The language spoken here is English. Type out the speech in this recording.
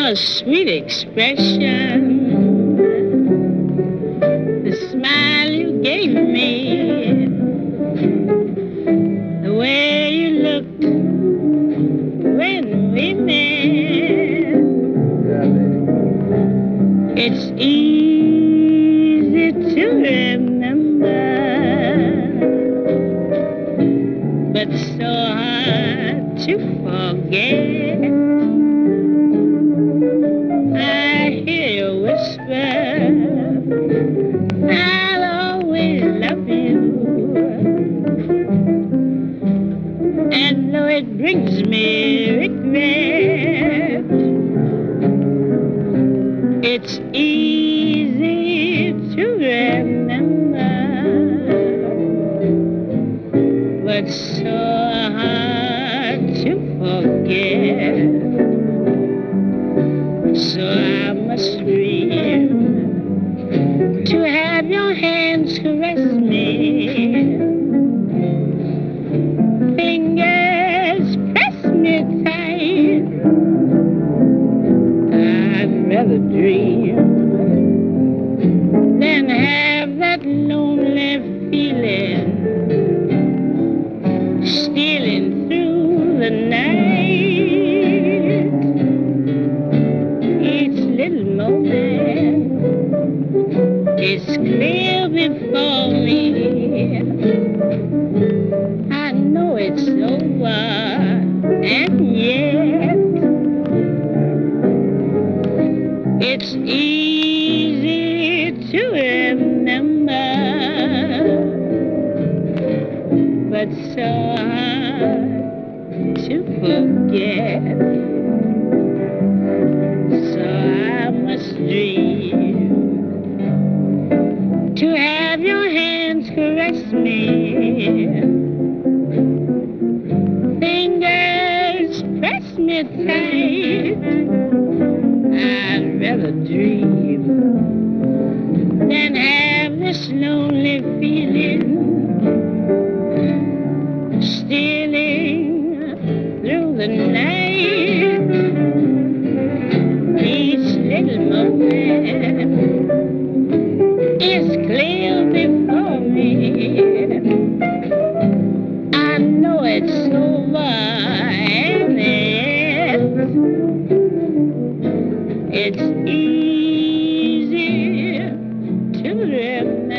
Your sweet expression, the smile you gave me, the way you looked when we met. It's easy to remember, but so hard to forget. I hear you whisper, I'll always love you, and though it brings me regret, it's easy to remember, but so hard to forget. So I must dream to have your hands caress me, fingers press me tight. I'd rather dream than have that lonely feeling stealing through the night. Each little moment is clear before me. I know it's over, and yet it's easy to remember, but so hard to forget. So I must dream to have your hands caress me, fingers press me tight. I'd rather dream than have this lonely feeling stealing through the night. Each little moment is clear before me. I know it's over, and yet it's easy to remember.